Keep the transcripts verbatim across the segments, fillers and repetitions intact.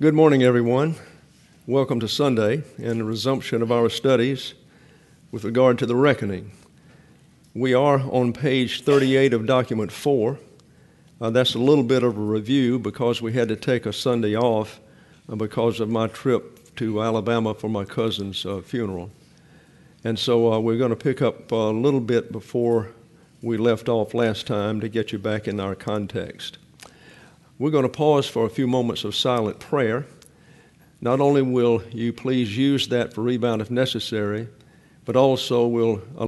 Good morning, everyone. Welcome to Sunday and the resumption of our studies with regard to the reckoning. We are on page thirty-eight of document four. Uh, that's a little bit of a review because we had to take a Sunday off uh, because of my trip to Alabama for my cousin's uh, funeral. And so uh, we're going to pick up a little bit before we left off last time to get you back in our context. We're going to pause for a few moments of silent prayer. Not only will you please use that for rebound if necessary, but also will allow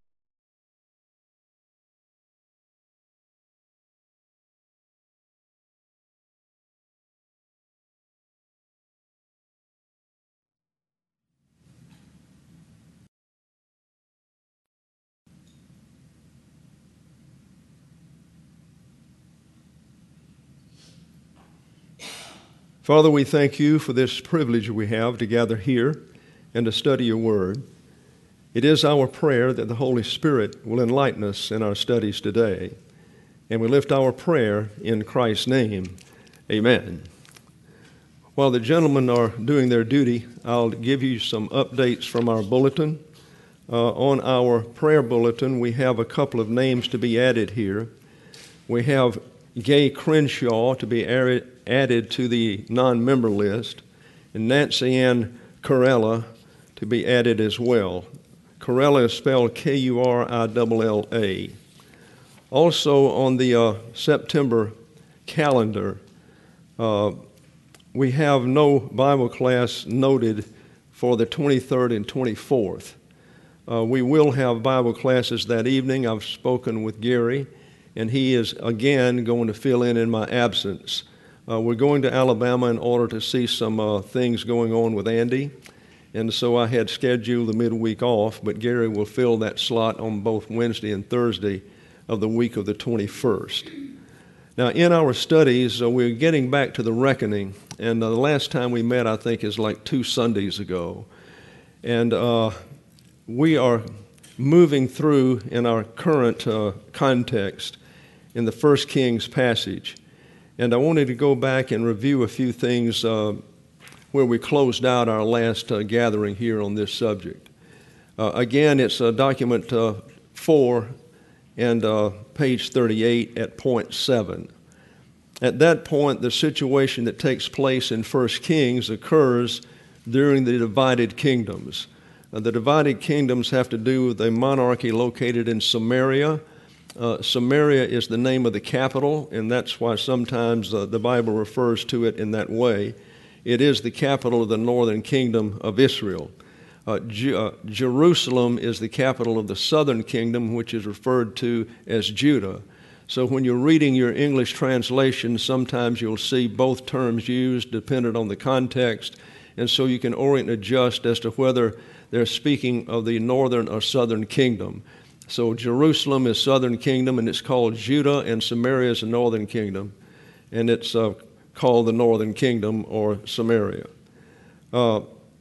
Father, we thank you for this privilege we have to gather here and to study your word. It is our prayer that the Holy Spirit will enlighten us in our studies today, and we lift our prayer in Christ's name. Amen. While the gentlemen are doing their duty, I'll give you some updates from our bulletin. Uh, on our prayer bulletin, we have a couple of names to be added here. We have Gay Crenshaw to be added added to the non-member list, and Nancy Ann Corella to be added as well. Corella is spelled K U R I L L A. Also on the uh, September calendar, uh, we have no Bible class noted for the twenty-third and twenty-fourth. Uh, we will have Bible classes that evening. I've spoken with Gary, and he is again going to fill in in my absence. Uh, we're going to Alabama in order to see some uh, things going on with Andy, and so I had scheduled the midweek off, but Gary will fill that slot on both Wednesday and Thursday of the week of the twenty-first. Now, in our studies, uh, we're getting back to the reckoning, and uh, the last time we met, I think, is like two Sundays ago, and uh, we are moving through in our current uh, context in the First Kings passage. And I wanted to go back and review a few things uh, where we closed out our last uh, gathering here on this subject. Uh, again, it's uh, document uh, four and uh, page thirty-eight at point seven. At that point, the situation that takes place in First Kings occurs during the divided kingdoms. Uh, the divided kingdoms have to do with a monarchy located in Samaria. Uh, Samaria is the name of the capital, and that's why sometimes uh, the Bible refers to it in that way. It is the capital of the northern kingdom of Israel. Uh, Ju- uh, Jerusalem is the capital of the southern kingdom, which is referred to as Judah. So when you're reading your English translation, sometimes you'll see both terms used dependent on the context, and so you can orient and adjust as to whether they're speaking of the northern or southern kingdom. So Jerusalem is southern kingdom, and it's called Judah, and Samaria is the northern kingdom, and it's uh, called the northern kingdom or Samaria. Uh,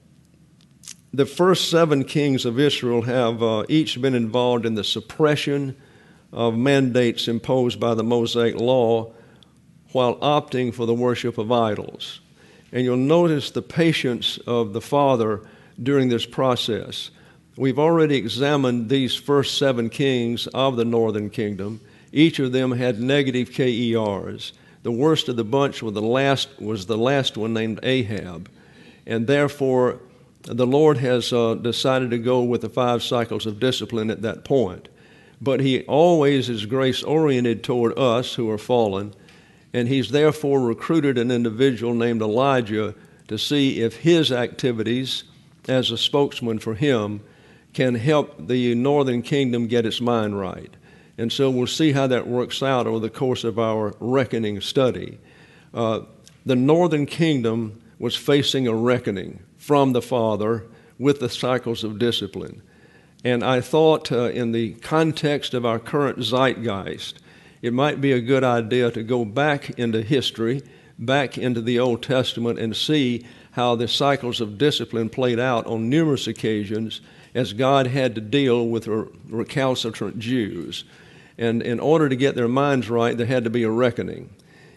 the first seven kings of Israel have uh, each been involved in the suppression of mandates imposed by the Mosaic law while opting for the worship of idols. And you'll notice the patience of the Father during this process. We've already examined these first seven kings of the northern kingdom. Each of them had negative K E Rs. The worst of the bunch was the last, was the last one named Ahab. And therefore, the Lord has uh, decided to go with the five cycles of discipline at that point. But he always is grace-oriented toward us who are fallen, and he's therefore recruited an individual named Elijah to see if his activities as a spokesman for him can help the northern kingdom get its mind right. And so we'll see how that works out over the course of our reckoning study. Uh, the northern kingdom was facing a reckoning from the Father with the cycles of discipline. And I thought uh, in the context of our current zeitgeist, it might be a good idea to go back into history, back into the Old Testament, and see how the cycles of discipline played out on numerous occasions as God had to deal with recalcitrant Jews. And in order to get their minds right, there had to be a reckoning.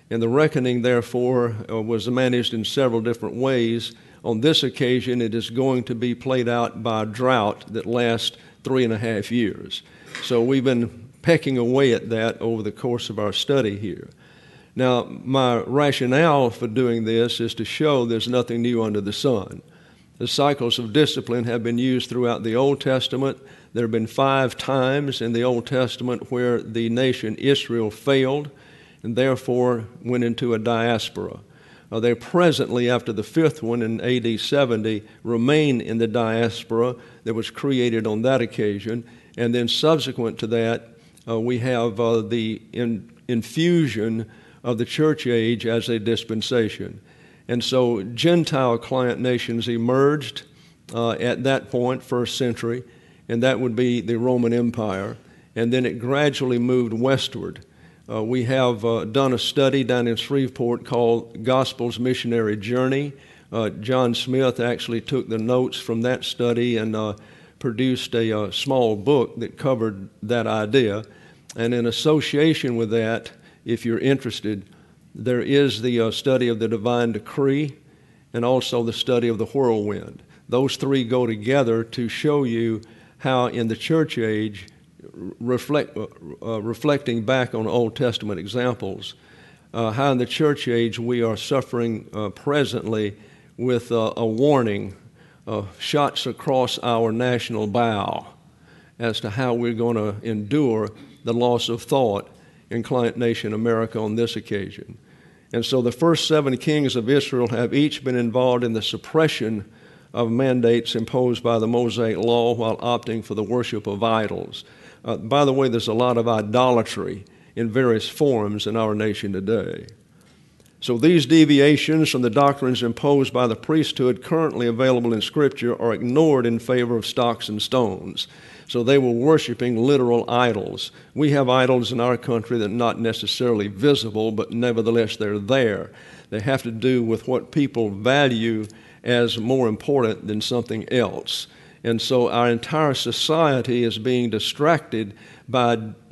And the reckoning, therefore, uh, was managed in several different ways. On this occasion, it is going to be played out by a drought that lasts three and a half years. So we've been pecking away at that over the course of our study here. Now, my rationale for doing this is to show there's nothing new under the sun. The cycles of discipline have been used throughout the Old Testament. There have been five times in the Old Testament where the nation Israel failed and therefore went into a diaspora. Uh, they presently, after the fifth one in A D seventy, remain in the diaspora that was created on that occasion. And then subsequent to that, uh, we have uh, the in, infusion of the church age as a dispensation. And so Gentile client nations emerged uh, at that point, first century, and that would be the Roman Empire. And then it gradually moved westward. Uh, we have uh, done a study down in Shreveport called Gospel's Missionary Journey. Uh, John Smith actually took the notes from that study and uh, produced a uh, small book that covered that idea. And in association with that, if you're interested, there is the uh, study of the divine decree and also the study of the whirlwind. Those three go together to show you how in the church age, reflect, uh, reflecting back on Old Testament examples, uh, how in the church age we are suffering uh, presently with uh, a warning, uh, shots across our national bow as to how we're going to endure the loss of thought in client nation America on this occasion. And so the first seven kings of Israel have each been involved in the suppression of mandates imposed by the Mosaic Law while opting for the worship of idols. Uh, by the way, there's a lot of idolatry in various forms in our nation today. So these deviations from the doctrines imposed by the priesthood currently available in Scripture are ignored in favor of stocks and stones. So they were worshiping literal idols. We have idols in our country that are not necessarily visible, but nevertheless they're there. They have to do with what people value as more important than something else. And so our entire society is being distracted by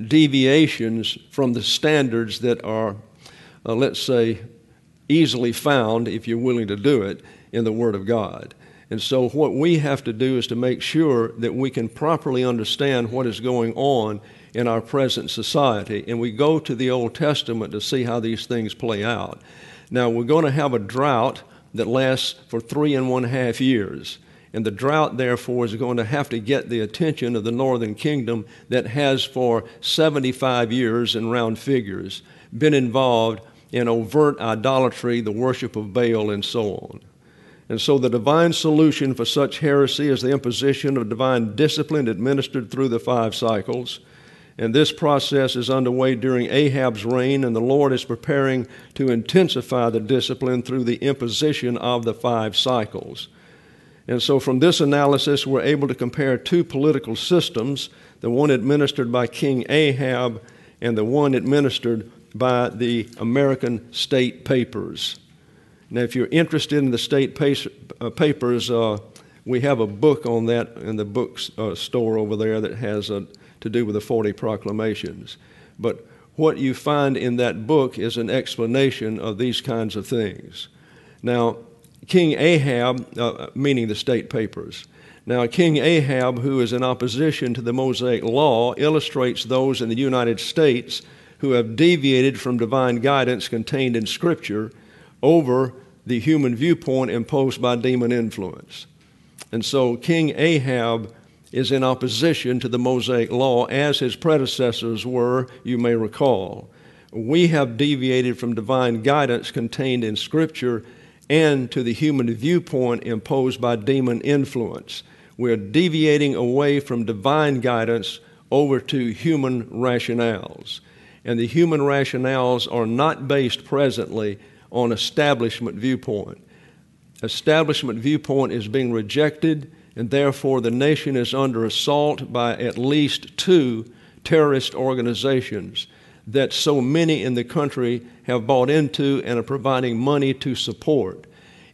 deviations from the standards that are, uh, let's say, easily found, if you're willing to do it, in the Word of God. And so what we have to do is to make sure that we can properly understand what is going on in our present society. And we go to the Old Testament to see how these things play out. Now, we're going to have a drought that lasts for three and one half years. And the drought, therefore, is going to have to get the attention of the northern kingdom that has for seventy-five years, in round figures, been involved in overt idolatry, the worship of Baal, and so on. And so the divine solution for such heresy is the imposition of divine discipline administered through the five cycles. And this process is underway during Ahab's reign, and the Lord is preparing to intensify the discipline through the imposition of the five cycles. And so from this analysis, we're able to compare two political systems, the one administered by King Ahab and the one administered by the American state papers. Now, if you're interested in the state pace, uh, papers, uh, we have a book on that in the book uh, store over there that has uh, to do with the forty proclamations. But what you find in that book is an explanation of these kinds of things. Now, King Ahab, uh, meaning the state papers. Now, King Ahab, who is in opposition to the Mosaic Law, illustrates those in the United States who have deviated from divine guidance contained in Scripture over the human viewpoint imposed by demon influence. And so King Ahab is in opposition to the Mosaic Law, as his predecessors were, you may recall. We have deviated from divine guidance contained in Scripture and to the human viewpoint imposed by demon influence. We're deviating away from divine guidance over to human rationales. And the human rationales are not based presently on establishment viewpoint. Establishment viewpoint is being rejected, and therefore the nation is under assault by at least two terrorist organizations that so many in the country have bought into and are providing money to support.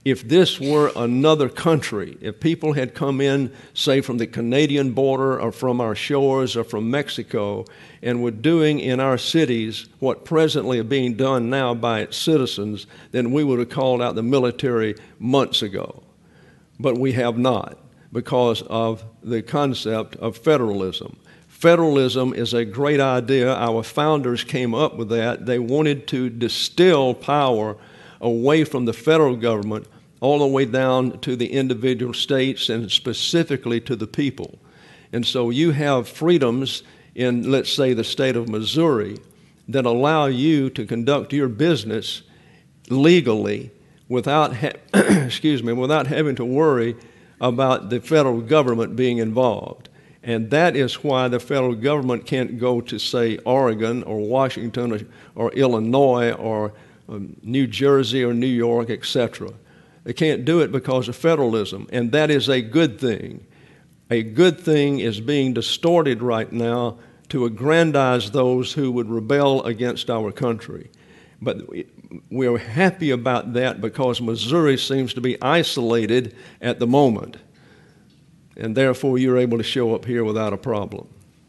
If this were another country, if people had come in, say, from the Canadian border or from our shores or from Mexico, and were doing in our cities what presently are being done now by its citizens, then we would have called out the military months ago. But we have not, because of the concept of federalism. Federalism is a great idea. Our founders came up with that. They wanted to distill power away from the federal government all the way down to the individual states and specifically to the people. And so you have freedoms in, let's say, the state of Missouri that allow you to conduct your business legally without, ha- excuse me, without having to worry about the federal government being involved. And that is why the federal government can't go to, say, Oregon or Washington or, or Illinois or um, New Jersey or New York, et cetera. They can't do it because of federalism, and that is a good thing. A good thing is being distorted right now to aggrandize those who would rebel against our country. But we're happy about that because Missouri seems to be isolated at the moment, and therefore you're able to show up here without a problem.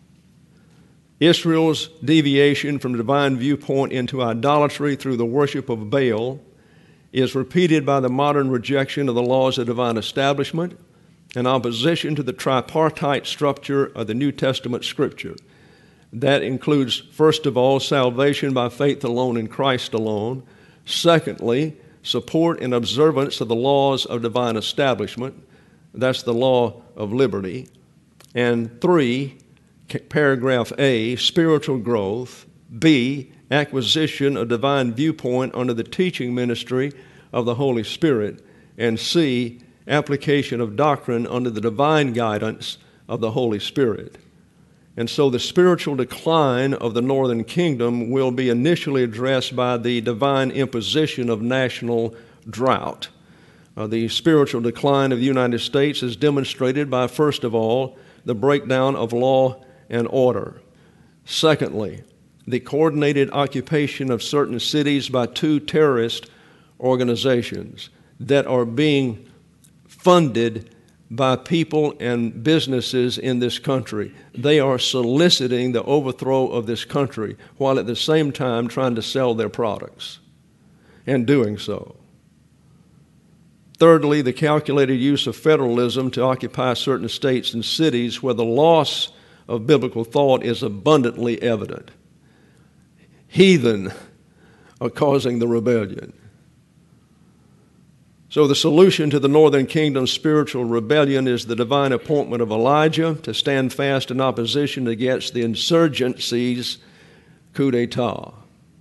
Israel's deviation from the divine viewpoint into idolatry through the worship of Baal is repeated by the modern rejection of the laws of divine establishment in opposition to the tripartite structure of the New Testament Scripture. That includes, first of all, salvation by faith alone in Christ alone. Secondly, support and observance of the laws of divine establishment. That's the law of liberty. And three, paragraph A, spiritual growth. B, acquisition of divine viewpoint under the teaching ministry of the Holy Spirit. And C, application of doctrine under the divine guidance of the Holy Spirit. And so the spiritual decline of the northern kingdom will be initially addressed by the divine imposition of national drought. Uh, the spiritual decline of the United States is demonstrated by, first of all, the breakdown of law and order. Secondly, the coordinated occupation of certain cities by two terrorist organizations that are being funded by people and businesses in this country. They are soliciting the overthrow of this country while at the same time trying to sell their products and doing so. Thirdly, the calculated use of federalism to occupy certain states and cities where the loss of biblical thought is abundantly evident. Heathen are causing the rebellion. So the solution to the northern kingdom's spiritual rebellion is the divine appointment of Elijah to stand fast in opposition against the insurgency's coup d'etat.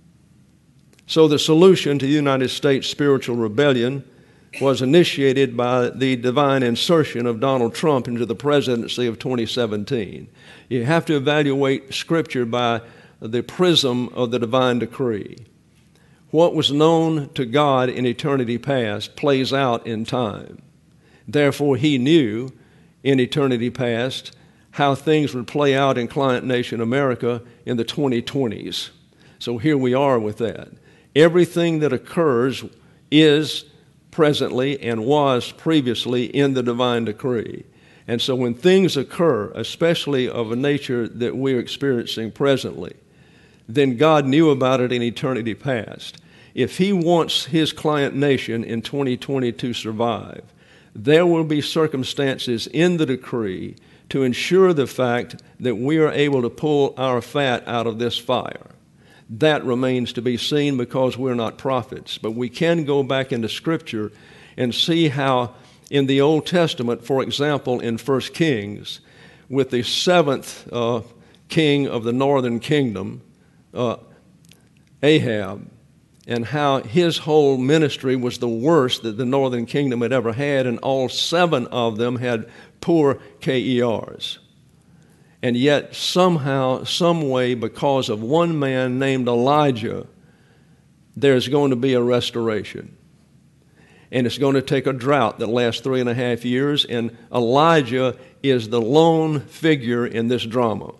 So the solution to the United States spiritual rebellion was initiated by the divine insertion of Donald Trump into the presidency of twenty seventeen. You have to evaluate Scripture by the prism of the divine decree. What was known to God in eternity past plays out in time. Therefore, he knew in eternity past how things would play out in client nation America in the twenty twenties. So here we are with that. Everything that occurs is presently and was previously in the divine decree. And so when things occur, especially of a nature that we're experiencing presently, then God knew about it in eternity past. If he wants his client nation in twenty twenty to survive, there will be circumstances in the decree to ensure the fact that we are able to pull our fat out of this fire. That remains to be seen because we're not prophets. But we can go back into Scripture and see how in the Old Testament, for example, in First Kings, with the seventh uh, king of the northern kingdom, uh, Ahab, and how his whole ministry was the worst that the northern kingdom had ever had, and all seven of them had poor K E Rs. And yet somehow, some way, because of one man named Elijah, there's going to be a restoration. And it's going to take a drought that lasts three and a half years, and Elijah is the lone figure in this drama.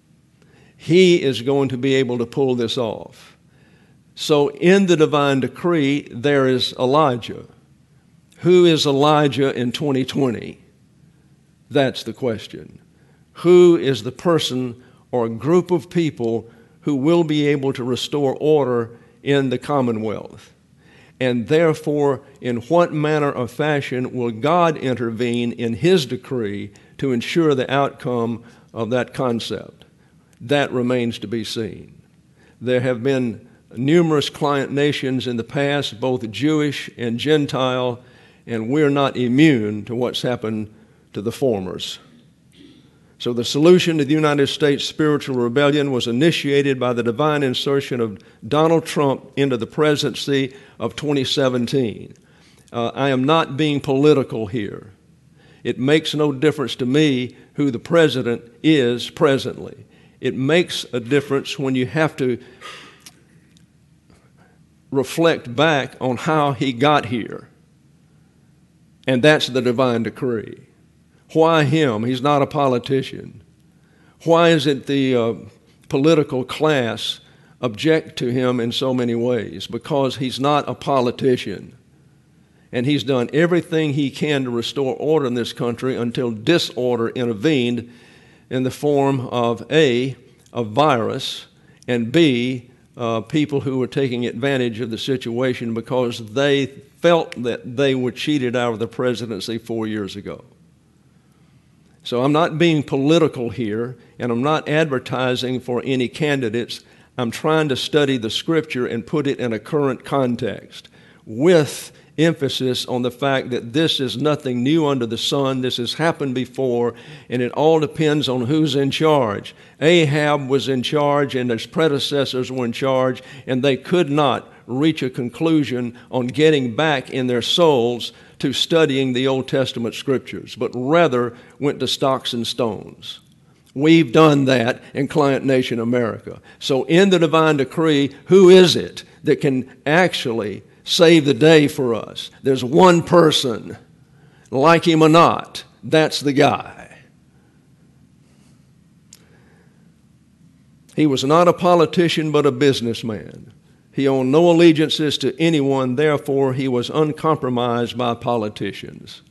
He is going to be able to pull this off. So in the divine decree, there is Elijah. Who is Elijah in twenty twenty? That's the question. Who is the person or group of people who will be able to restore order in the Commonwealth? And therefore, in what manner or fashion will God intervene in His decree to ensure the outcome of that concept? That remains to be seen. There have been numerous client nations in the past, both Jewish and Gentile, and we're not immune to what's happened to the formers. So the solution to the United States spiritual rebellion was initiated by the divine insertion of Donald Trump into the presidency of twenty seventeen. Uh, I am not being political here. It makes no difference to me who the president is presently. It makes a difference when you have to reflect back on how he got here. And that's the divine decree. Why him? He's not a politician. Why is it the uh, political class object to him in so many ways? Because he's not a politician. And he's done everything he can to restore order in this country until disorder intervened in the form of A, a virus, and B, uh, people who were taking advantage of the situation because they felt that they were cheated out of the presidency four years ago. So I'm not being political here, and I'm not advertising for any candidates. I'm trying to study the Scripture and put it in a current context with emphasis on the fact that this is nothing new under the sun. This has happened before, and it all depends on who's in charge. Ahab was in charge, and his predecessors were in charge, and they could not reach a conclusion on getting back in their souls to studying the Old Testament Scriptures, but rather went to stocks and stones. We've done that in Client Nation America. So in the divine decree, who is it that can actually save the day for us? There's one person, like him or not, that's the guy. He was not a politician, but a businessman. He owned no allegiances to anyone, therefore he was uncompromised by politicians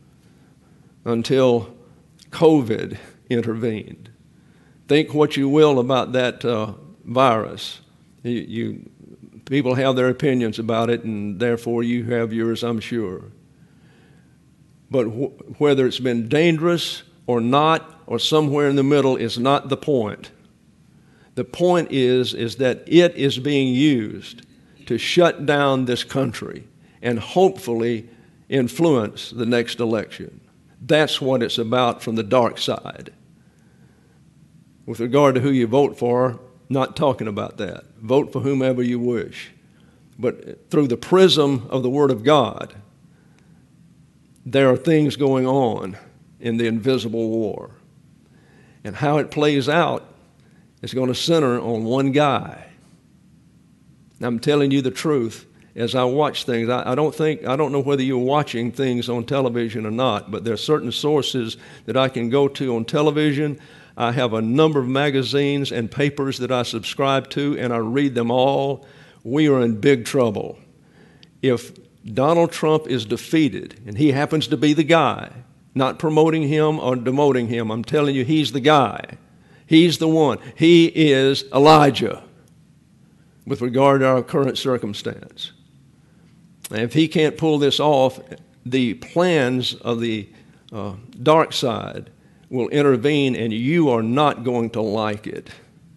until COVID intervened. Think what you will about that uh, virus. You, you, people have their opinions about it, and therefore you have yours, I'm sure. But wh- whether it's been dangerous or not, or somewhere in the middle, is not the point. The point is, is that it is being used to shut down this country and hopefully influence the next election. That's what it's about from the dark side. With regard to who you vote for, not talking about that. Vote for whomever you wish. But through the prism of the Word of God, there are things going on in the invisible war. And how it plays out is going to center on one guy. I'm telling you the truth. As I watch things, I, I don't think, I don't know whether you're watching things on television or not, but there are certain sources that I can go to on television. I have a number of magazines and papers that I subscribe to, and I read them all. We are in big trouble. If Donald Trump is defeated, and he happens to be the guy, not promoting him or demoting him, I'm telling you, he's the guy. He's the one. He is Elijah with regard to our current circumstance. And if he can't pull this off, the plans of the uh, dark side will intervene, and you are not going to like it.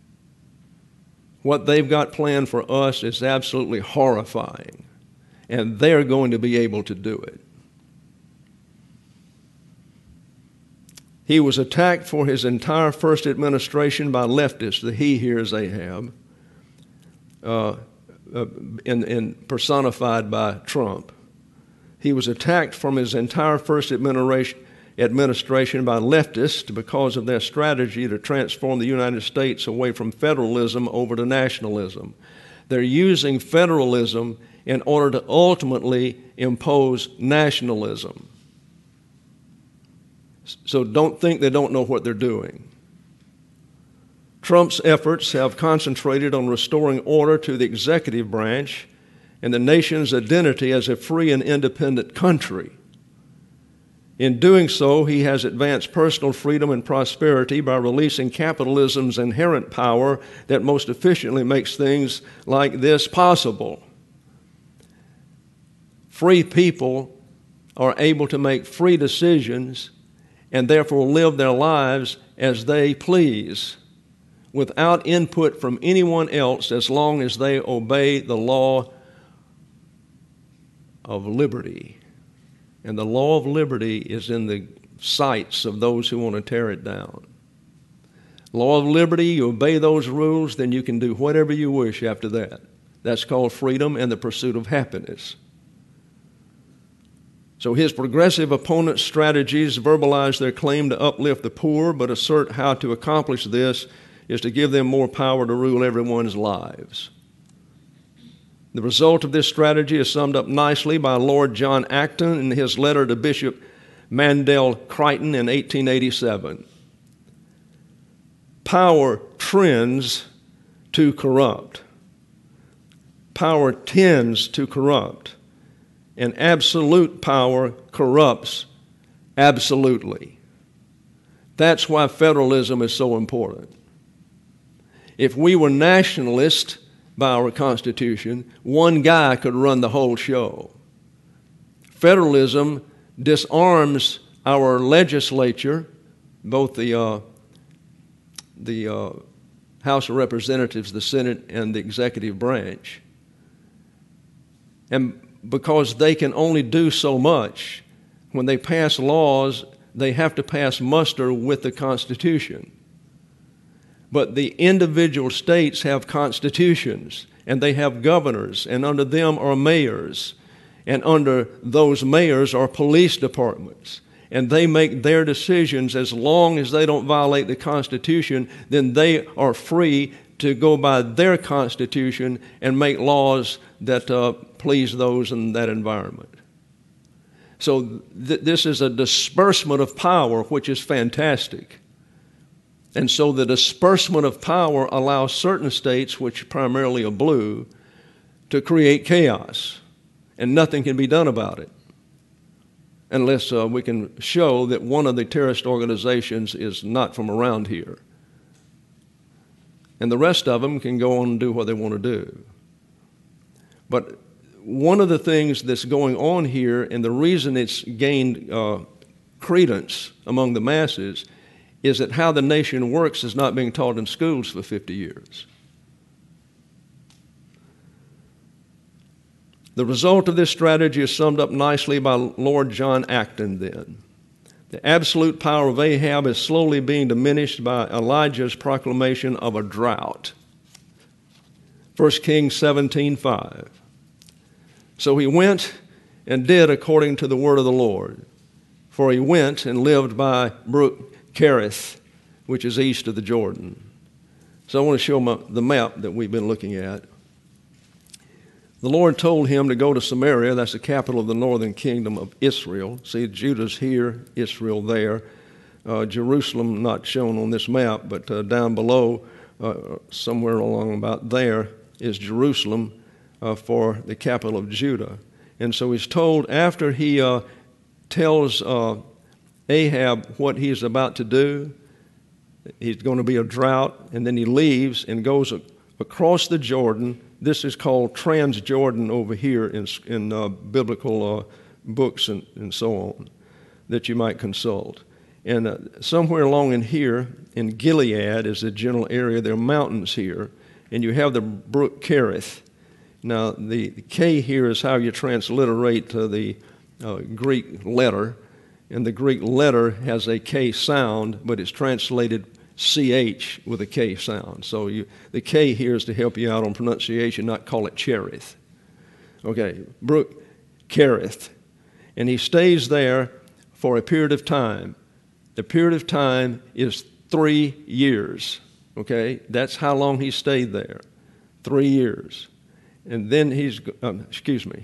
What they've got planned for us is absolutely horrifying, and they're going to be able to do it. He was attacked for his entire first administration by leftists. The he here is Ahab, uh, uh, and, and personified by Trump. He was attacked from his entire first administration administration by leftists because of their strategy to transform the United States away from federalism over to nationalism. They're using federalism in order to ultimately impose nationalism. So don't think they don't know what they're doing. Trump's efforts have concentrated on restoring order to the executive branch and the nation's identity as a free and independent country. In doing so, he has advanced personal freedom and prosperity by releasing capitalism's inherent power that most efficiently makes things like this possible. Free people are able to make free decisions and therefore live their lives as they please, without input from anyone else, as long as they obey the law of liberty. And the law of liberty is in the sights of those who want to tear it down. Law of liberty, you obey those rules, then you can do whatever you wish after that. That's called freedom and the pursuit of happiness. So his progressive opponents' strategies verbalize their claim to uplift the poor, but assert how to accomplish this is to give them more power to rule everyone's lives. The result of this strategy is summed up nicely by Lord John Acton in his letter to Bishop Mandel Crichton in eighteen eighty-seven. Power trends to corrupt. Power tends to corrupt. And absolute power corrupts absolutely. That's why federalism is so important. If we were nationalist by our Constitution, one guy could run the whole show. Federalism disarms our legislature, both the, uh, the uh, House of Representatives, the Senate, and the executive branch. And because they can only do so much, when they pass laws, they have to pass muster with the Constitution. But the individual states have constitutions, and they have governors, and under them are mayors, and under those mayors are police departments. And they make their decisions. As long as they don't violate the Constitution, then they are free to go by their Constitution and make laws that uh, please those in that environment. So th- this is a disbursement of power, which is fantastic. And so the disbursement of power allows certain states, which primarily are blue, to create chaos, and nothing can be done about it unless uh, we can show that one of the terrorist organizations is not from around here. And the rest of them can go on and do what they want to do. But one of the things that's going on here, and the reason it's gained uh, credence among the masses, is that how the nation works is not being taught in schools for fifty years. The result of this strategy is summed up nicely by Lord John Acton then. The absolute power of Ahab is slowly being diminished by Elijah's proclamation of a drought. First Kings seventeen five. So he went and did according to the word of the Lord, for he went and lived by Brook Kerith, which is east of the Jordan. So I want to show my, the map that we've been looking at. The Lord told him to go to Samaria, that's the capital of the northern kingdom of Israel. See, Judah's here, Israel there. Uh, Jerusalem not shown on this map, but uh, down below, uh, somewhere along about there, is Jerusalem uh, for the capital of Judah. And so he's told, after he uh, tells uh, Ahab what he's about to do, he's going to be a drought, and then he leaves and goes across the Jordan. This is called Transjordan over here in, in uh, biblical uh, books and, and so on that you might consult. And uh, somewhere along in here, in Gilead is the general area. There are mountains here, and you have the brook Kerith. Now, the, the K here is how you transliterate uh, the uh, Greek letter, and the Greek letter has a K sound, but it's translated C H with a K sound. So you, the K here is to help you out on pronunciation, not call it Cherith. Okay, Brook Kerith. And he stays there for a period of time. The period of time is three years. Okay, that's how long he stayed there. Three years. And then he's, um, excuse me,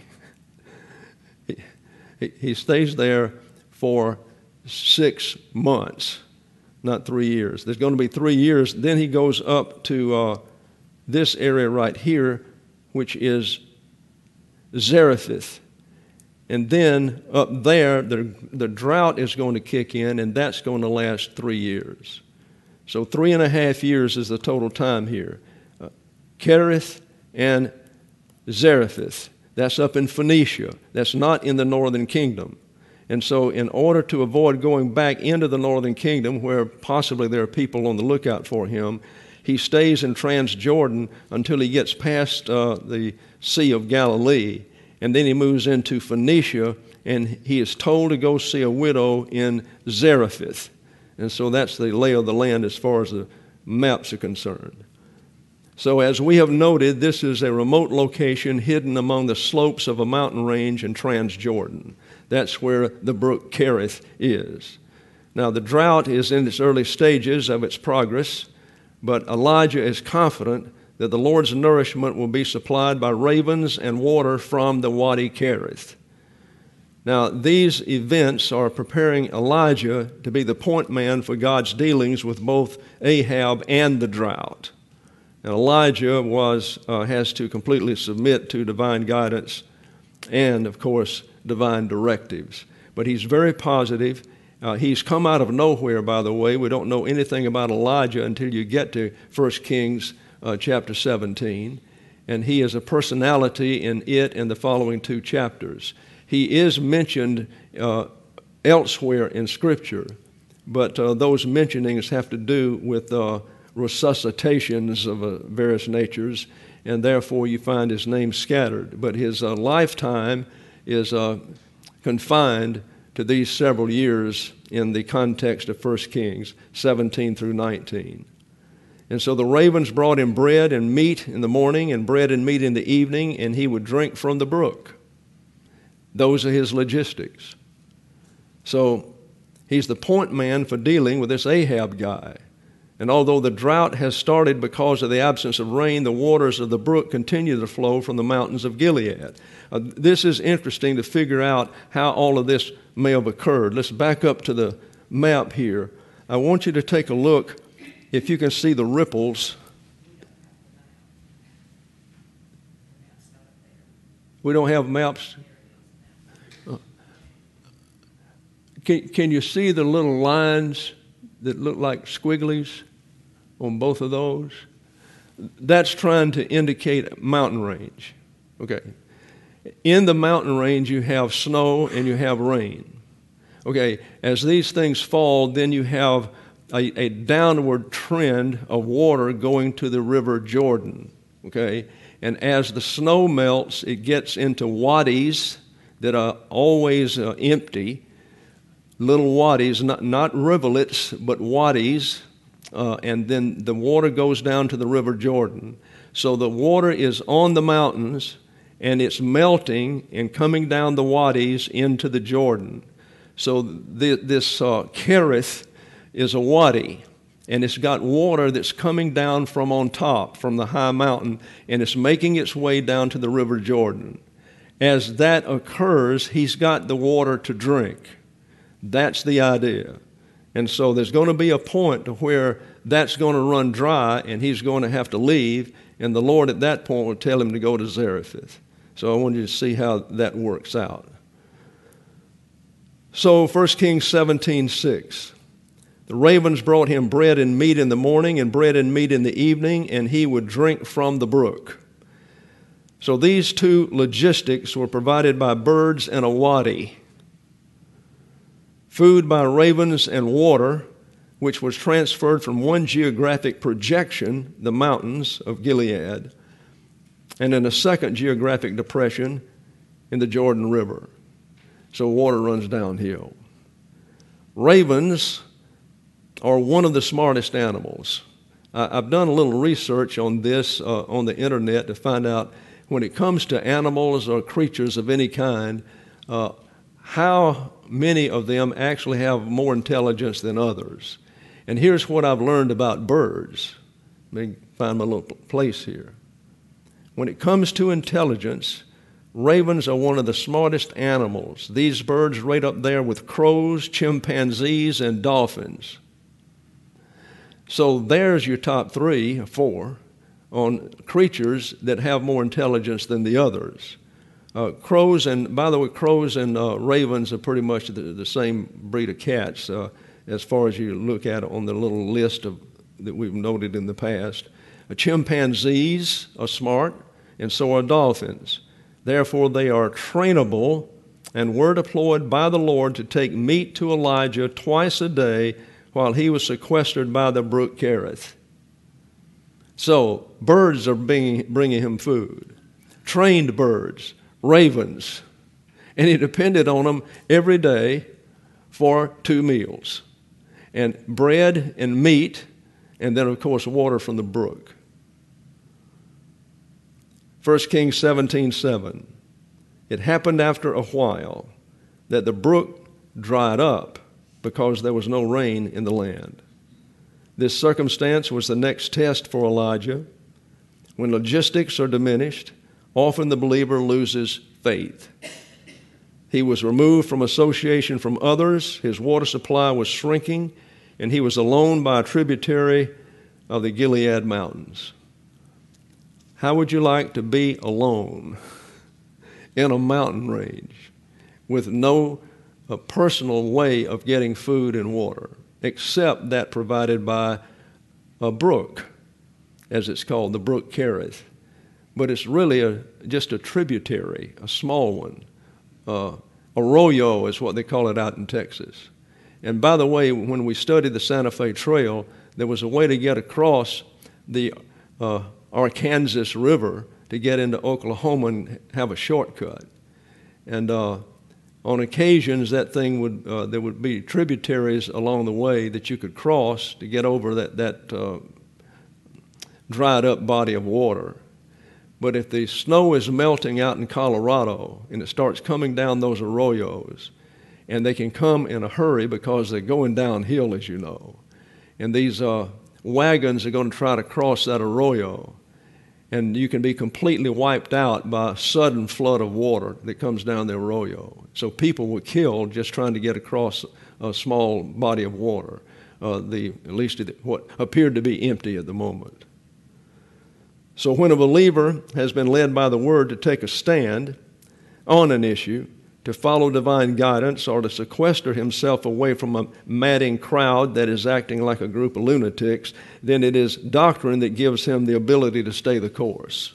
he, he stays there for six months. Not three years. There's going to be three years. Then he goes up to uh, this area right here, which is Zarephath. And then up there, the, the drought is going to kick in, and that's going to last three years. So three and a half years is the total time here. Uh, Kerith and Zarephath. That's up in Phoenicia. That's not in the northern kingdom. And so in order to avoid going back into the northern kingdom, where possibly there are people on the lookout for him, he stays in Transjordan until he gets past uh, the Sea of Galilee. And then he moves into Phoenicia, and he is told to go see a widow in Zarephath. And so that's the lay of the land as far as the maps are concerned. So as we have noted, this is a remote location hidden among the slopes of a mountain range in Transjordan. That's where the brook Kerith is. Now, the drought is in its early stages of its progress, but Elijah is confident that the Lord's nourishment will be supplied by ravens and water from the Wadi Kerith. Now, these events are preparing Elijah to be the point man for God's dealings with both Ahab and the drought. And Elijah was, uh, has to completely submit to divine guidance and, of course, divine directives. But he's very positive. Uh, he's come out of nowhere, by the way. We don't know anything about Elijah until you get to First Kings uh, chapter seventeen. And he is a personality in it in the following two chapters. He is mentioned uh, elsewhere in Scripture, but uh, those mentionings have to do with uh, resuscitations of uh, various natures, and therefore you find his name scattered. But his uh, lifetime is uh, confined to these several years in the context of First Kings seventeen through nineteen. And so the ravens brought him bread and meat in the morning and bread and meat in the evening, and he would drink from the brook. Those are his logistics. So he's the point man for dealing with this Ahab guy. And although the drought has started because of the absence of rain, the waters of the brook continue to flow from the mountains of Gilead. Uh, this is interesting to figure out how all of this may have occurred. Let's back up to the map here. I want you to take a look, if you can see the ripples. We don't have maps. Uh, can, can you see the little lines that look like squigglies on both of those? That's trying to indicate mountain range. Okay. In the mountain range, you have snow and you have rain. Okay. As these things fall, then you have a, a downward trend of water going to the river Jordan. Okay. And as the snow melts, it gets into wadis that are always uh, empty. Little wadis, not, not rivulets, but wadis, uh, and then the water goes down to the river Jordan. So the water is on the mountains, and it's melting and coming down the wadis into the Jordan. So the, this uh, Kerith is a wadi, and it's got water that's coming down from on top, from the high mountain, and it's making its way down to the river Jordan. As that occurs, he's got the water to drink. That's the idea. And so there's going to be a point to where that's going to run dry and he's going to have to leave, and the Lord at that point will tell him to go to Zarephath. So I want you to see how that works out. So First Kings seventeen six. The ravens brought him bread and meat in the morning and bread and meat in the evening, and he would drink from the brook. So these two logistics were provided by birds and a wadi. Food by ravens and water, which was transferred from one geographic projection, the mountains of Gilead, and in a second geographic depression in the Jordan River. So water runs downhill. Ravens are one of the smartest animals. I've done a little research on this uh, on the internet to find out when it comes to animals or creatures of any kind, uh, how many of them actually have more intelligence than others. And here's what I've learned about birds. Let me find my little place here. When it comes to intelligence, ravens are one of the smartest animals. These birds rate up there with crows, chimpanzees, and dolphins. So there's your top three or four on creatures that have more intelligence than the others. Uh, crows, and by the way, crows and uh, ravens are pretty much the, the same breed of cats uh, as far as you look at it on the little list of, that we've noted in the past. Uh, chimpanzees are smart, and so are dolphins. Therefore, they are trainable and were deployed by the Lord to take meat to Elijah twice a day while he was sequestered by the brook Kerith. So, birds are being, bringing him food, trained birds, ravens, and he depended on them every day for two meals, and bread and meat, and then, of course, water from the brook. First Kings seventeen seven. It happened after a while that the brook dried up because there was no rain in the land. This circumstance was the next test for Elijah. When logistics are diminished, often the believer loses faith. He was removed from association from others, his water supply was shrinking, and he was alone by a tributary of the Gilead mountains. How would you like to be alone in a mountain range with no uh, personal way of getting food and water, except that provided by a brook, as it's called, the brook Kerith? But it's really a, just a tributary, a small one. Uh, arroyo is what they call it out in Texas. And by the way, when we studied the Santa Fe Trail, there was a way to get across the uh, Arkansas River to get into Oklahoma and have a shortcut. And uh, on occasions, that thing would uh, there would be tributaries along the way that you could cross to get over that that uh, dried up body of water. But if the snow is melting out in Colorado and it starts coming down those arroyos, and they can come in a hurry because they're going downhill, as you know, and these uh, wagons are going to try to cross that arroyo, and you can be completely wiped out by a sudden flood of water that comes down the arroyo. So people were killed just trying to get across a small body of water, uh, the at least what appeared to be empty at the moment. So when a believer has been led by the Word to take a stand on an issue, to follow divine guidance, or to sequester himself away from a madding crowd that is acting like a group of lunatics, then it is doctrine that gives him the ability to stay the course.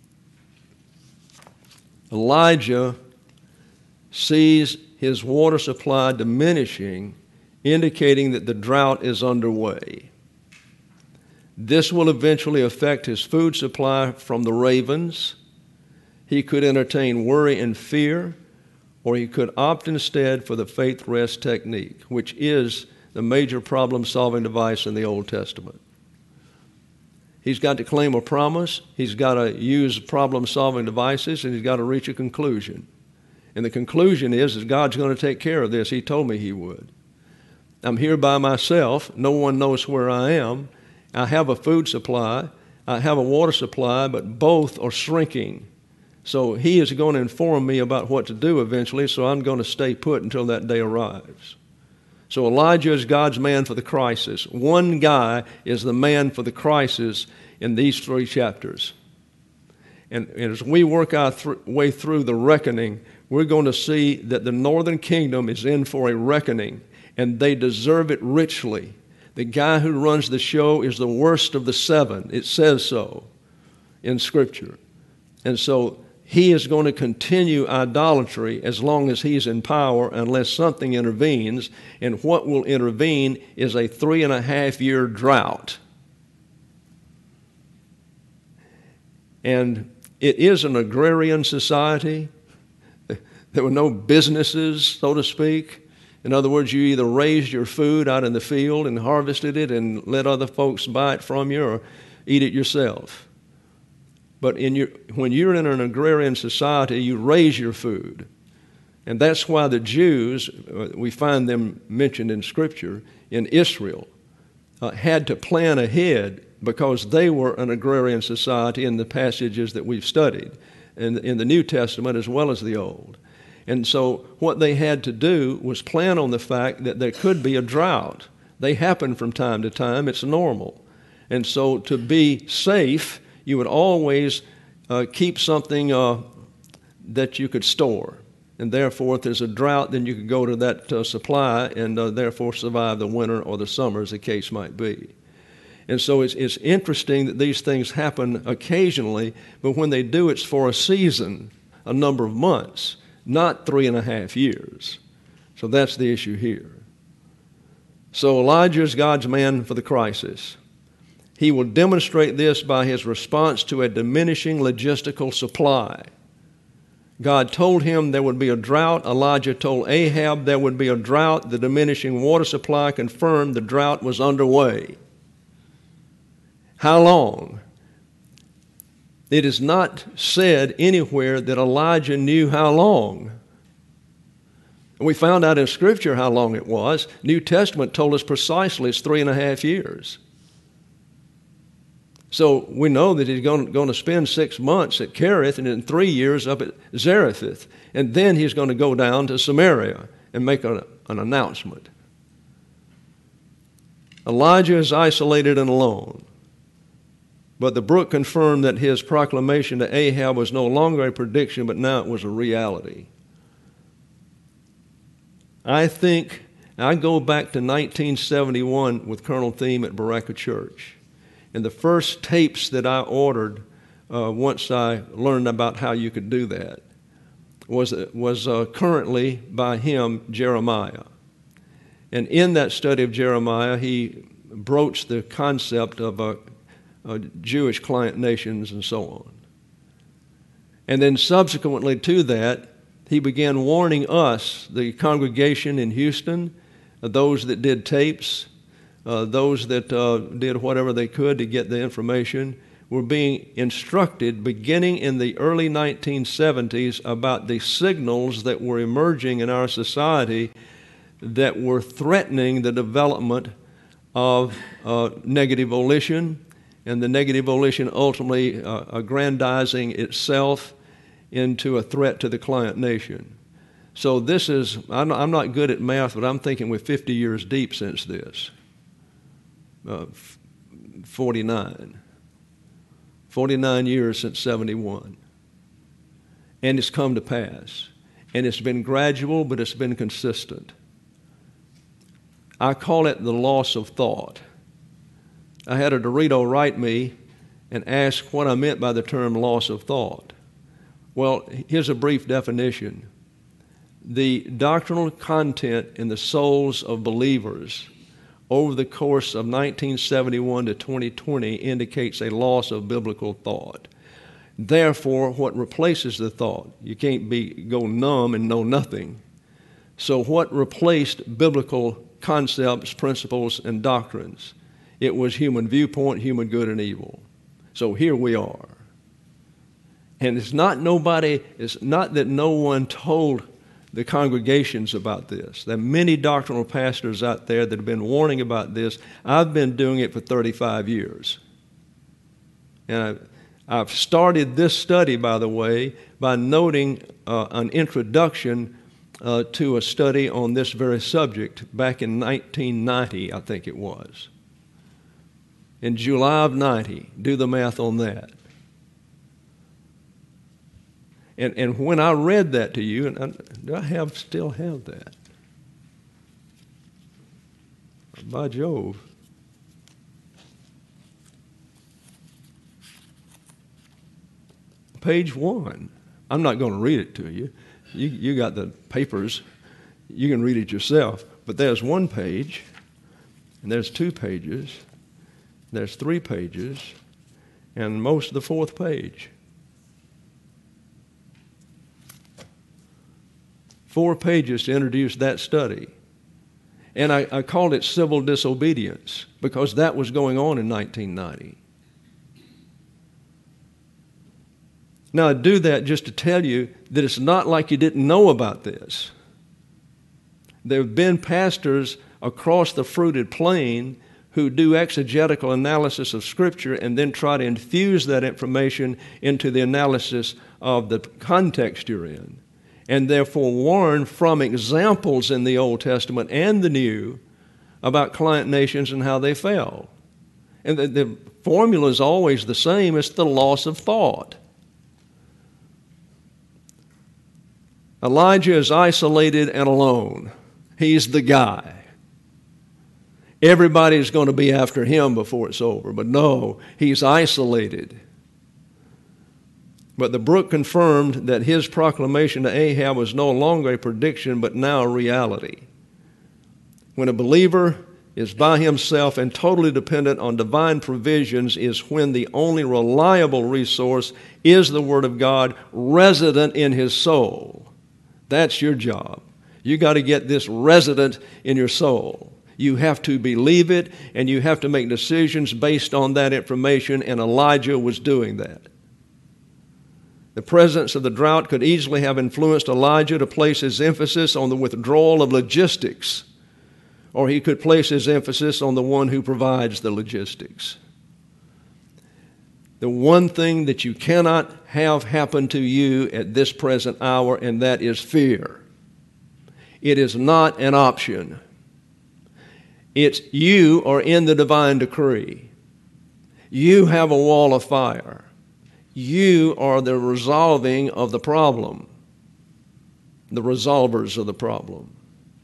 Elijah sees his water supply diminishing, indicating that the drought is underway. This will eventually affect his food supply from the ravens. He could entertain worry and fear, or he could opt instead for the faith rest technique, which is the major problem-solving device in the Old Testament. He's got to claim a promise, he's got to use problem-solving devices, and he's got to reach a conclusion. And the conclusion is that God's going to take care of this. He told me he would. I'm here by myself. No one knows where I am. I have a food supply. I have a water supply, but both are shrinking. So he is going to inform me about what to do eventually, so I'm going to stay put until that day arrives. So Elijah is God's man for the crisis. One guy is the man for the crisis in these three chapters. And, and as we work our th- way through the reckoning, we're going to see that the northern kingdom is in for a reckoning, and they deserve it richly. The guy who runs the show is the worst of the seven. It says so in Scripture. And so he is going to continue idolatry as long as he's in power unless something intervenes. And what will intervene is a three and a half year drought. And it is an agrarian society. There were no businesses, so to speak. In other words, you either raised your food out in the field and harvested it and let other folks buy it from you, or eat it yourself. But in your, when you're in an agrarian society, you raise your food. And that's why the Jews, uh, we find them mentioned in Scripture, in Israel, uh, had to plan ahead because they were an agrarian society in the passages that we've studied in, in the New Testament as well as the Old. And so what they had to do was plan on the fact that there could be a drought. They happen from time to time. It's normal. And so to be safe, you would always uh, keep something uh, that you could store. And therefore, if there's a drought, then you could go to that uh, supply and uh, therefore survive the winter or the summer, as the case might be. And so it's, it's interesting that these things happen occasionally, but when they do, it's for a season, a number of months, not three and a half years. So that's the issue here. So Elijah is God's man for the crisis. He will demonstrate this by his response to a diminishing logistical supply. God told him there would be a drought. Elijah told Ahab there would be a drought. The diminishing water supply confirmed the drought was underway. How long? It is not said anywhere that Elijah knew how long. We found out in Scripture how long it was. New Testament told us precisely it's three and a half years. So we know that he's going, going to spend six months at Kerith and then three years up at Zarephath. And then he's going to go down to Samaria and make a, an announcement. Elijah is isolated and alone. But the book confirmed that his proclamation to Ahab was no longer a prediction, but now it was a reality. I think, I go back to nineteen seventy-one with Colonel Thiem at Bereka Church. And the first tapes that I ordered uh, once I learned about how you could do that was, was uh, currently by him, Jeremiah. And in that study of Jeremiah, he broached the concept of uh, uh, Jewish client nations and so on. And then subsequently to that, he began warning us, the congregation in Houston, uh, those that did tapes, Uh, those that uh, did whatever they could to get the information, were being instructed beginning in the early nineteen seventies about the signals that were emerging in our society that were threatening the development of uh, negative volition, and the negative volition ultimately uh, aggrandizing itself into a threat to the client nation. So this is, I'm not good at math, but I'm thinking we're fifty years deep since this. Uh, forty-nine. forty-nine years since seventy-one. And it's come to pass. And it's been gradual, but it's been consistent. I call it the loss of thought. I had a Dorito write me and ask what I meant by the term loss of thought. Well, here's a brief definition. The doctrinal content in the souls of believers over the course of nineteen seventy-one to twenty twenty indicates a loss of biblical thought. Therefore, what replaces the thought? You can't be go numb and know nothing. So what replaced biblical concepts, principles, and doctrines? It was human viewpoint, human good and evil. So here we are. And it's not nobody, it's not that no one told the congregations about this. There are many doctrinal pastors out there that have been warning about this. I've been doing it for thirty-five years. And I've, I've started this study, by the way, by noting uh, an introduction uh, to a study on this very subject back in nineteen ninety, I think it was. In July of ninety. Do the math on that. And and when I read that to you, and I, do I have still have that? By Jove. Page one. I'm not going to read it to you. You you got the papers. You can read it yourself. But there's one page, and there's two pages, there's three pages, and most of the fourth page. Four pages to introduce that study. And I, I called it civil disobedience because that was going on in nineteen ninety. Now, I do that just to tell you that it's not like you didn't know about this. There have been pastors across the fruited plain who do exegetical analysis of Scripture and then try to infuse that information into the analysis of the context you're in, and therefore warn from examples in the Old Testament and the New about client nations and how they fell. And the, the formula is always the same. It's the loss of thought. Elijah is isolated and alone. He's the guy. Everybody's going to be after him before it's over. But no, he's isolated. But the brook confirmed that his proclamation to Ahab was no longer a prediction, but now a reality. When a believer is by himself and totally dependent on divine provisions is when the only reliable resource is the Word of God resident in his soul. That's your job. You got to get this resident in your soul. You have to believe it, and you have to make decisions based on that information, and Elijah was doing that. The presence of the drought could easily have influenced Elijah to place his emphasis on the withdrawal of logistics, or he could place his emphasis on the one who provides the logistics. The one thing that you cannot have happen to you at this present hour, and that is fear. It is not an option. It's you are in the divine decree. You have a wall of fire. You are the resolving of the problem, the resolvers of the problem.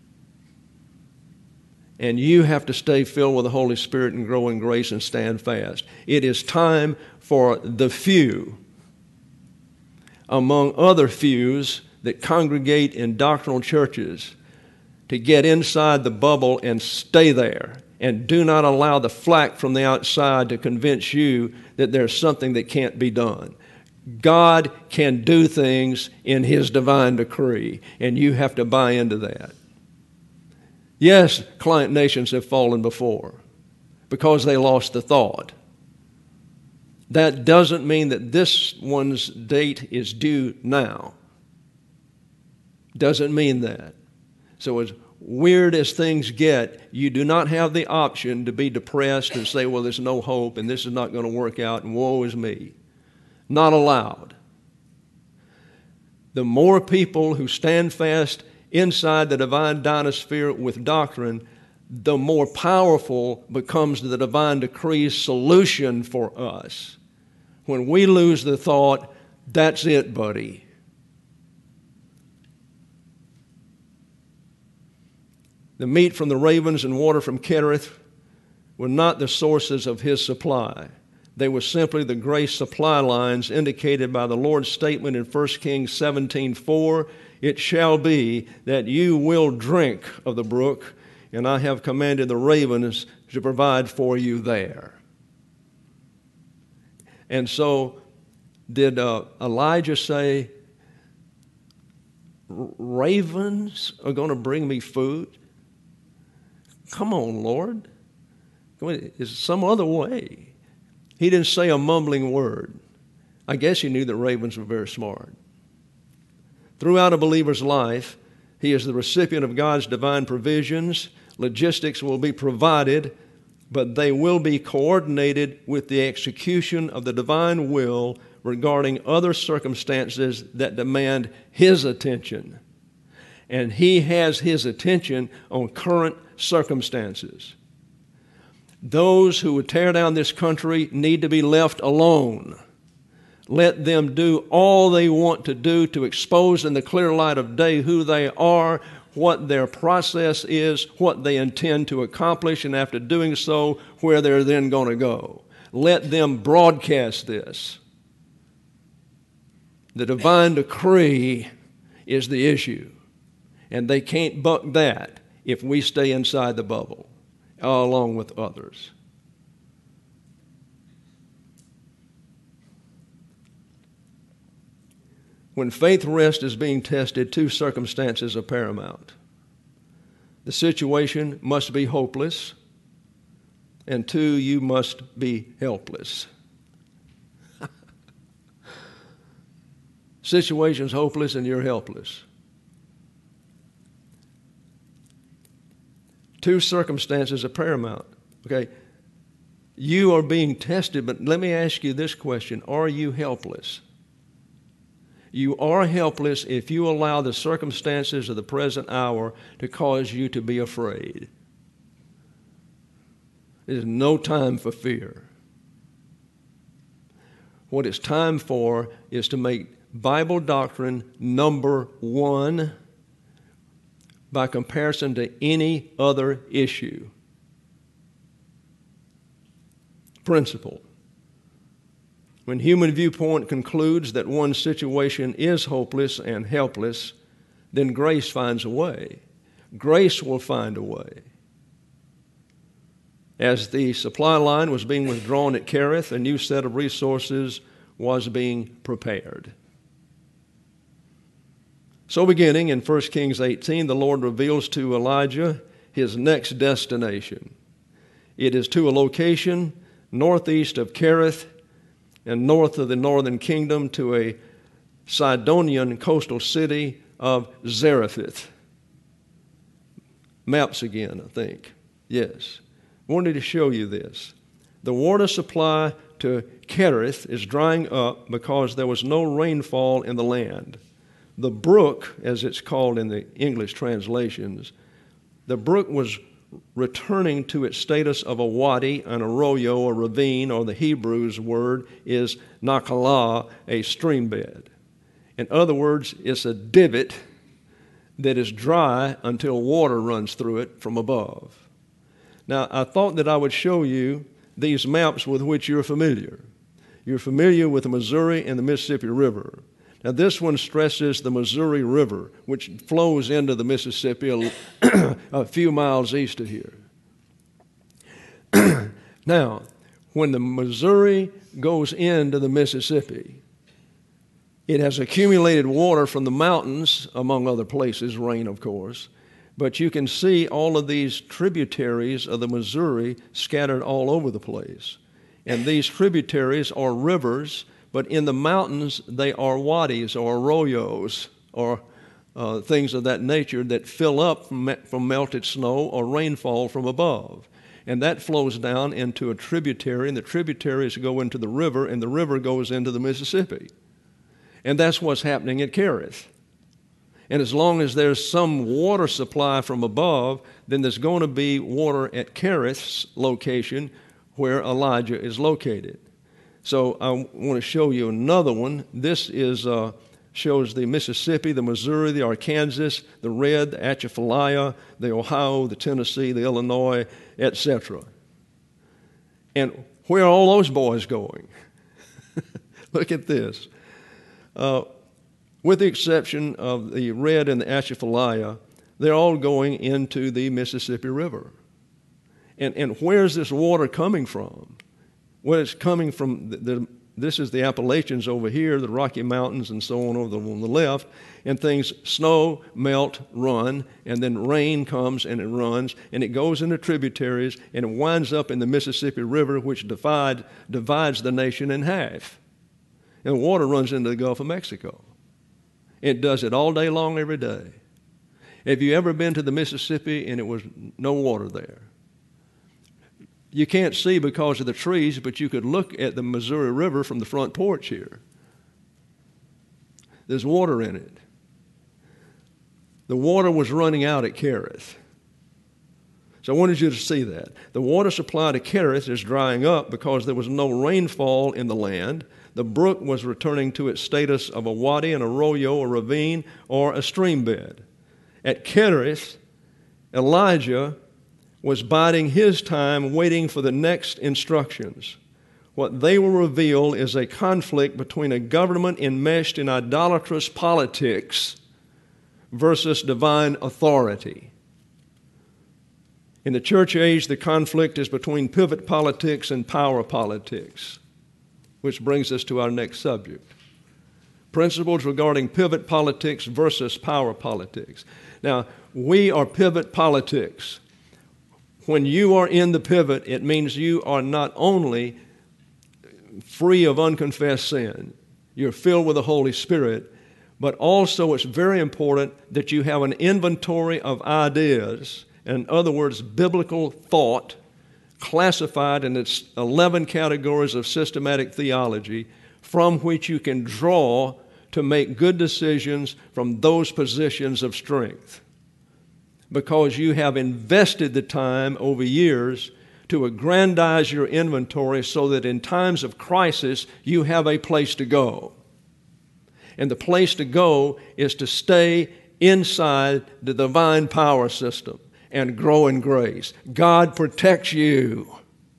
And you have to stay filled with the Holy Spirit and grow in grace and stand fast. It is time for the few, among other fews that congregate in doctrinal churches, to get inside the bubble and stay there, and do not allow the flack from the outside to convince you that there's something that can't be done. God can do things in His divine decree, and you have to buy into that. Yes, client nations have fallen before because they lost the thought. That doesn't mean that this one's date is due now. Doesn't mean that. So as weird as things get, you do not have the option to be depressed and say, well, there's no hope and this is not going to work out and woe is me. Not allowed. The more people who stand fast inside the divine dynasphere with doctrine, the more powerful becomes the divine decree's solution for us. When we lose the thought, that's it, buddy. The meat from the ravens and water from Kerith were not the sources of his supply. They were simply the grace supply lines indicated by the Lord's statement in First Kings seventeen four, it shall be that you will drink of the brook, and I have commanded the ravens to provide for you there. And so did uh, Elijah say, ravens are going to bring me food? Come on, Lord. Is some other way? He didn't say a mumbling word. I guess he knew that ravens were very smart. Throughout a believer's life, he is the recipient of God's divine provisions. Logistics will be provided, but they will be coordinated with the execution of the divine will regarding other circumstances that demand his attention. And he has his attention on current circumstances. Those who would tear down this country need to be left alone. Let them do all they want to do to expose in the clear light of day who they are, what their process is, what they intend to accomplish, and after doing so, where they're then going to go. Let them broadcast this. The divine decree is the issue, and they can't buck that if we stay inside the bubble, along with others. When faith rest is being tested, two circumstances are paramount. The situation must be hopeless, and two, you must be helpless. Situation's hopeless and you're helpless. Two circumstances are paramount. Okay, you are being tested, but let me ask you this question. Are you helpless? You are helpless if you allow the circumstances of the present hour to cause you to be afraid. There's no time for fear. What it's time for is to make Bible doctrine number one by comparison to any other issue. Principle. When human viewpoint concludes that one's situation is hopeless and helpless, then grace finds a way. Grace will find a way. As the supply line was being withdrawn at Kerith, a new set of resources was being prepared. So beginning in First Kings eighteen, the Lord reveals to Elijah his next destination. It is to a location northeast of Kerith and north of the northern kingdom, to a Sidonian coastal city of Zarephath. Maps again, I think. Yes. I wanted to show you this. The water supply to Kerith is drying up because there was no rainfall in the land. The brook, as it's called in the English translations, the brook was returning to its status of a wadi, an arroyo, a ravine, or the Hebrew's word is nakalah, a stream bed. In other words, it's a divot that is dry until water runs through it from above. Now, I thought that I would show you these maps with which you're familiar. You're familiar with the Missouri and the Mississippi River. Now, this one stresses the Missouri River, which flows into the Mississippi a, a few miles east of here. Now, when the Missouri goes into the Mississippi, it has accumulated water from the mountains, among other places, rain, of course, but you can see all of these tributaries of the Missouri scattered all over the place. And these tributaries are rivers, but in the mountains, they are wadis or arroyos or uh, things of that nature that fill up from, me- from melted snow or rainfall from above. And that flows down into a tributary, and the tributaries go into the river, and the river goes into the Mississippi. And that's what's happening at Kerith. And as long as there's some water supply from above, then there's going to be water at Kerith's location where Elijah is located. So I want to show you another one. This is uh, shows the Mississippi, the Missouri, the Arkansas, the Red, the Atchafalaya, the Ohio, the Tennessee, the Illinois, et cetera. And where are all those boys going? Look at this. Uh, with the exception of the Red and the Atchafalaya, they're all going into the Mississippi River. And, and where's this water coming from? Well, it's coming from, the, the, this is the Appalachians over here, the Rocky Mountains and so on over the, on the left, and things snow, melt, run, and then rain comes and it runs, and it goes into tributaries, and it winds up in the Mississippi River, which divide, divides the nation in half. And the water runs into the Gulf of Mexico. It does it all day long, every day. Have you ever been to the Mississippi and it was no water there? You can't see because of the trees, but you could look at the Missouri River from the front porch here. There's water in it. The water was running out at Kerith. So I wanted you to see that. The water supply to Kerith is drying up because there was no rainfall in the land. The brook was returning to its status of a wadi, an arroyo, a ravine, or a stream bed. At Kerith, Elijah was biding his time, waiting for the next instructions. What they will reveal is a conflict between a government enmeshed in idolatrous politics versus divine authority. In the church age, the conflict is between pivot politics and power politics, which brings us to our next subject. Principles regarding pivot politics versus power politics. Now, we are pivot politics. When you are in the pivot, it means you are not only free of unconfessed sin, you're filled with the Holy Spirit, but also it's very important that you have an inventory of ideas, in other words, biblical thought, classified in its eleven categories of systematic theology, from which you can draw to make good decisions from those positions of strength. Because you have invested the time over years to aggrandize your inventory so that in times of crisis you have a place to go. And the place to go is to stay inside the divine power system and grow in grace. God protects you.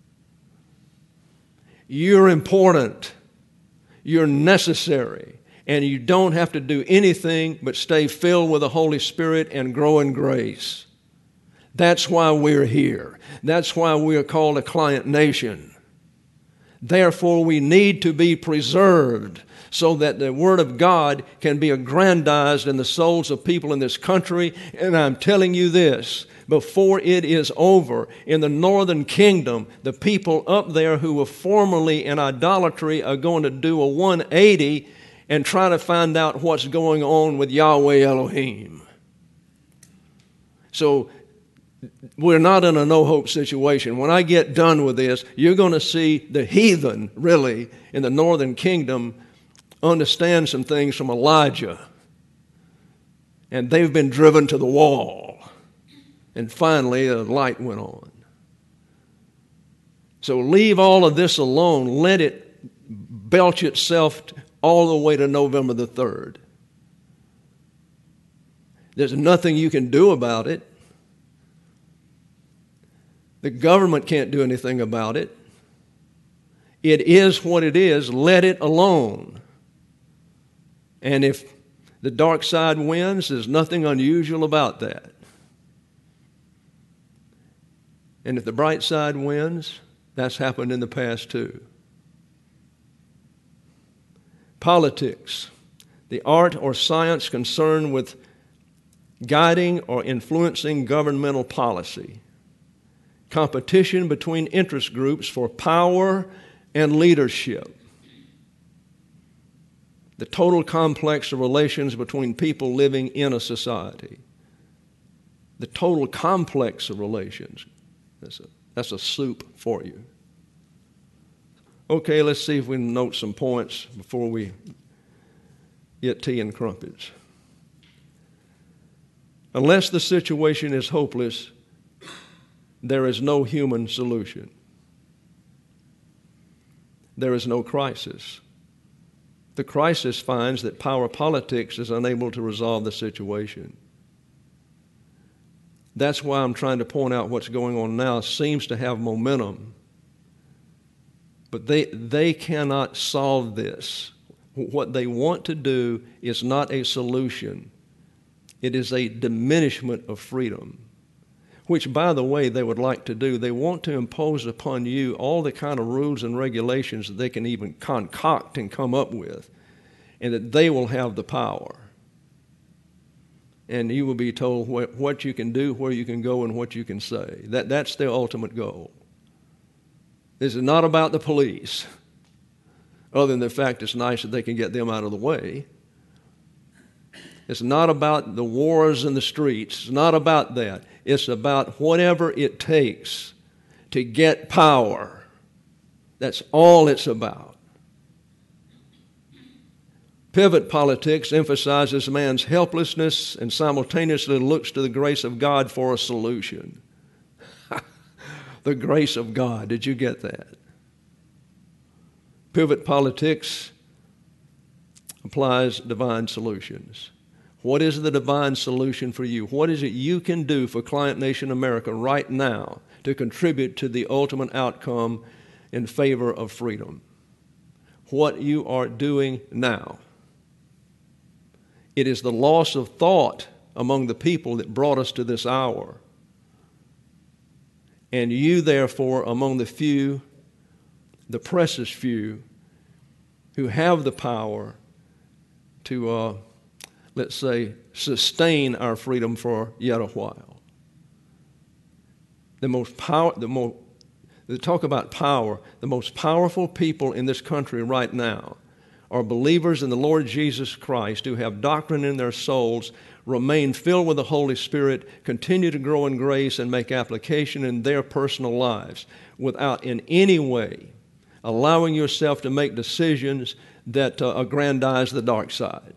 You're important. You're necessary. And you don't have to do anything but stay filled with the Holy Spirit and grow in grace. That's why we're here. That's why we are called a client nation. Therefore, we need to be preserved so that the Word of God can be aggrandized in the souls of people in this country. And I'm telling you this, before it is over, in the northern kingdom, the people up there who were formerly in idolatry are going to do a one eighty and try to find out what's going on with Yahweh Elohim. So we're not in a no-hope situation. When I get done with this, you're going to see the heathen, really, in the northern kingdom understand some things from Elijah. And they've been driven to the wall. And finally, a light went on. So leave all of this alone. Let it belch itself all the way to November the third. There's nothing you can do about it. The government can't do anything about it. It is what it is. Let it alone. And if the dark side wins, there's nothing unusual about that. And if the bright side wins, that's happened in the past too. Politics, the art or science concerned with guiding or influencing governmental policy. Competition between interest groups for power and leadership. The total complex of relations between people living in a society. The total complex of relations. That's a, that's a soup for you. Okay, let's see if we can note some points before we get tea and crumpets. Unless the situation is hopeless, there is no human solution. There is no crisis. The crisis finds that power politics is unable to resolve the situation. That's why I'm trying to point out what's going on now seems to have momentum. But they, they cannot solve this. What they want to do is not a solution. It is a diminishment of freedom, which, by the way, they would like to do. They want to impose upon you all the kind of rules and regulations that they can even concoct and come up with, and that they will have the power. And you will be told what, what you can do, where you can go, and what you can say. That, that's their ultimate goal. This is not about the police, other than the fact it's nice that they can get them out of the way. It's not about the wars in the streets. It's not about that. It's about whatever it takes to get power. That's all it's about. Pivot politics emphasizes man's helplessness and simultaneously looks to the grace of God for a solution. The grace of God. Did you get that? Pivot politics applies divine solutions. What is the divine solution for you? What is it you can do for Client Nation America right now to contribute to the ultimate outcome in favor of freedom? What you are doing now. It is the loss of thought among the people that brought us to this hour. And you, therefore, among the few, the precious few, who have the power to, uh, let's say, sustain our freedom for yet a while. The most power, the most, to talk about power, the most powerful people in this country right now are believers in the Lord Jesus Christ who have doctrine in their souls, remain filled with the Holy Spirit, continue to grow in grace and make application in their personal lives without in any way allowing yourself to make decisions that uh, aggrandize the dark side.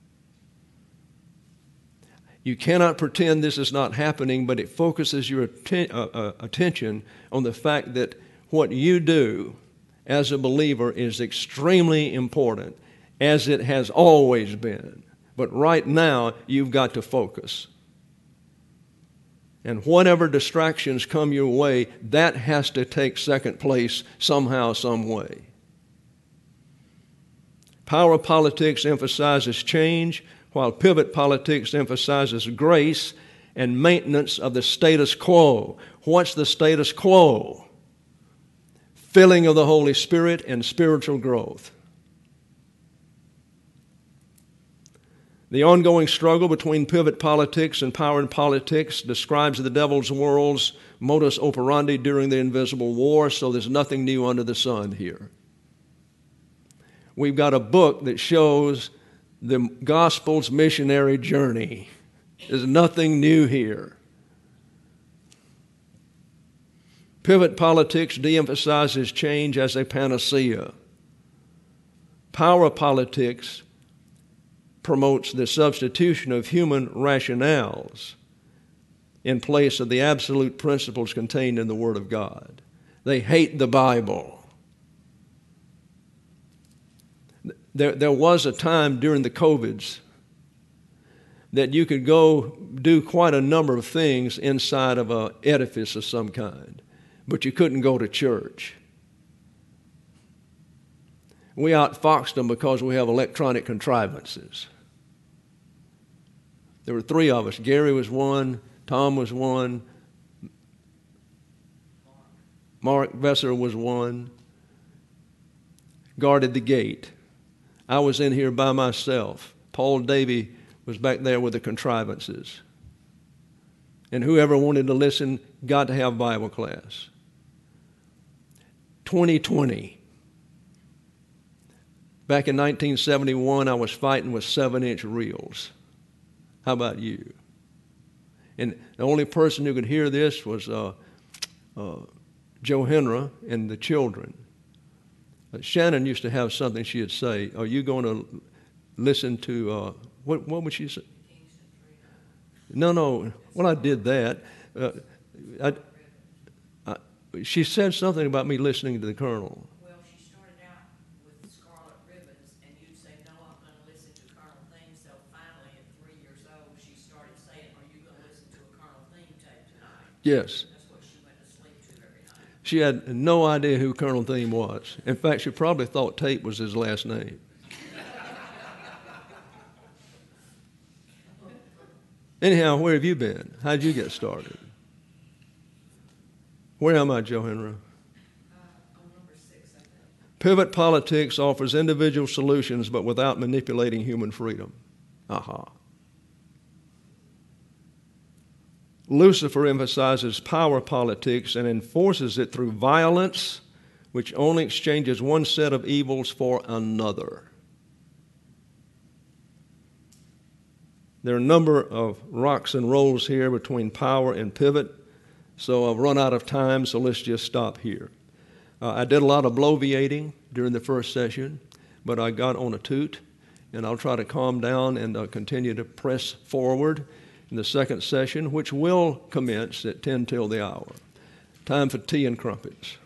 You cannot pretend this is not happening, but it focuses your atten- uh, uh, attention on the fact that what you do as a believer is extremely important, as it has always been. But right now, you've got to focus. And whatever distractions come your way, that has to take second place somehow, some way. Power politics emphasizes change, while pivot politics emphasizes grace and maintenance of the status quo. What's the status quo? Filling of the Holy Spirit and spiritual growth. The ongoing struggle between pivot politics and power politics describes the devil's world's modus operandi during the invisible war, so there's nothing new under the sun here. We've got a book that shows the gospel's missionary journey. There's nothing new here. Pivot politics de-emphasizes change as a panacea. Power politics promotes the substitution of human rationales in place of the absolute principles contained in the Word of God. They hate the Bible. There, there was a time during the COVIDs that you could go do quite a number of things inside of an edifice of some kind, but you couldn't go to church. We outfoxed them because we have electronic contrivances. There were three of us. Gary was one, Tom was one, Mark Vesser was one, guarded the gate. I was in here by myself. Paul Davey was back there with the contrivances. And whoever wanted to listen got to have Bible class. twenty twenty. Back in nineteen seventy-one, I was fighting with seven-inch reels. How about you? And the only person who could hear this was uh, uh, Joe Henry and the children. Uh, Shannon used to have something she'd say, are you going to listen to, uh, what, what would she say? No, no, well, I did that. Uh, I, I, she said something about me listening to the Colonel. Well, she started out with Scarlet Ribbons, and you'd say, no, I'm going to listen to Colonel Theme. So finally, at three years old, she started saying, are you going to listen to a Colonel Theme tape tonight? Yes. That's what she went to sleep to every night. She had no idea who Colonel Theme was. In fact, she probably thought Tate was his last name. Anyhow, where have you been? How did you get started? Where am I, Joe Henry? Uh, on number six, I think. Pivot politics offers individual solutions but without manipulating human freedom. Aha. Lucifer emphasizes power politics and enforces it through violence, which only exchanges one set of evils for another. There are a number of rocks and rolls here between power and pivot, so I've run out of time, so let's just stop here. Uh, I did a lot of bloviating during the first session, but I got on a toot, and I'll try to calm down and uh, continue to press forward in the second session, which will commence at ten till the hour. Time for tea and crumpets.